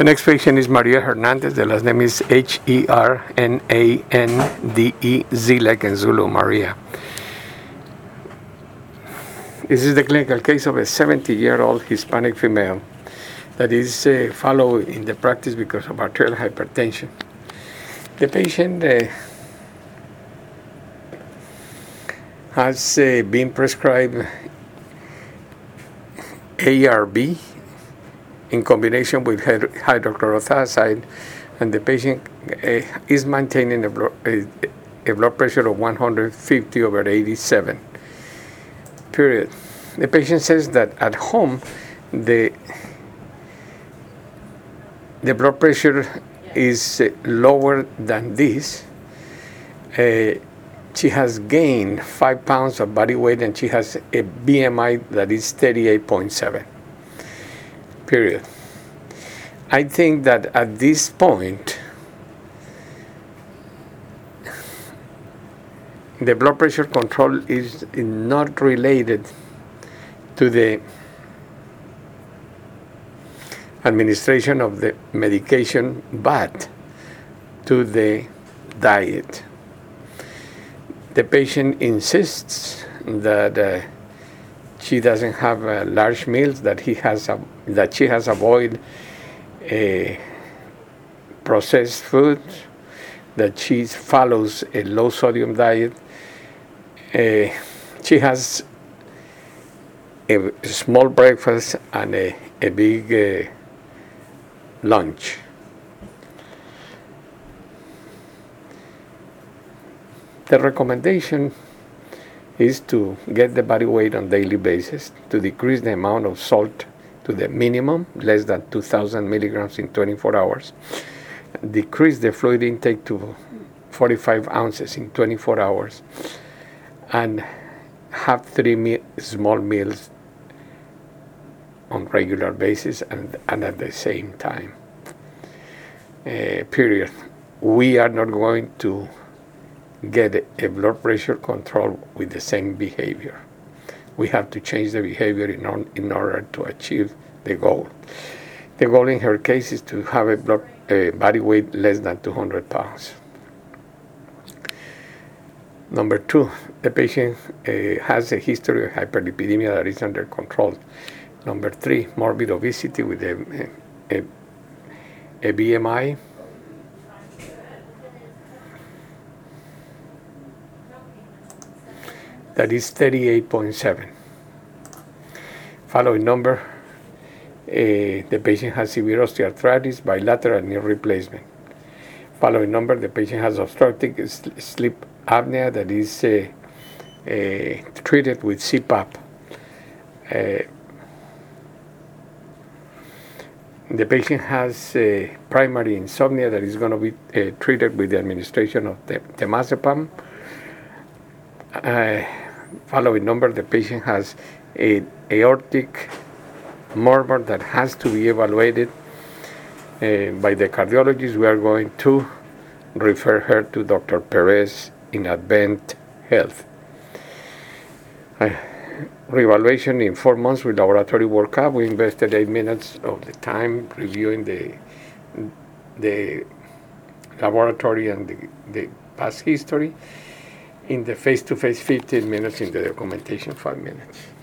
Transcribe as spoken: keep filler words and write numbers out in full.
The next patient is Maria Hernandez. The last name is H E R N A N D E Z, like in Zulu, Maria. This is the clinical case of a seventy-year-old Hispanic female that is uh, followed in the practice because of arterial hypertension. The patient uh, has uh, been prescribed A R B in combination with hydrochlorothiazide, and the patient uh, is maintaining a, blo- a, a blood pressure of one hundred fifty over eighty-seven. Period. The patient says that at home, the the blood pressure is uh, lower than this. Uh, she has gained five pounds of body weight, and she has a B M I that is thirty-eight point seven. Period. I think that at this point, the blood pressure control is not related to the administration of the medication, but to the diet. The patient insists that uh, she doesn't have uh, large meals, that he has a, that she has avoided uh, processed foods, that she follows a low sodium diet. Uh, she has a small breakfast and a, a big uh, lunch. The recommendation is to get the body weight on a daily basis, to decrease the amount of salt to the minimum, less than two thousand milligrams in twenty-four hours, decrease the fluid intake to forty-five ounces in twenty-four hours, and have three me- small meals on regular basis and, and at the same time. Uh, period. We are not going to get a blood pressure control with the same behavior. We have to change the behavior in, on, in order to achieve the goal. The goal in her case is to have a blood, uh, body weight less than two hundred pounds. Number two, the patient uh, has a history of hyperlipidemia that is under control. Number three, morbid obesity with a, a, a B M I that is thirty-eight point seven. Following number, uh, the patient has severe osteoarthritis, bilateral knee replacement. Following number, the patient has obstructive sleep apnea that is uh, uh, treated with C PAP. Uh, the patient has uh, primary insomnia that is going to be uh, treated with the administration of the temazepam. Uh, following number, the patient has a aortic murmur that has to be evaluated uh, by the cardiologist. We are going to refer her to Doctor Perez in Advent Health. Uh, reevaluation in four months with laboratory workup. We invested eight minutes of the time reviewing the the laboratory and the, the past history. In the face-to-face, fifteen minutes. In the documentation, five minutes.